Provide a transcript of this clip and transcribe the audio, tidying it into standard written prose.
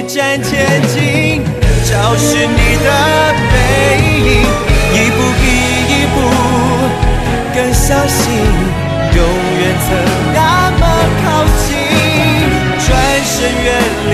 站前进，找寻你的背影，一步一步更相信，永远曾那么靠近，转身远离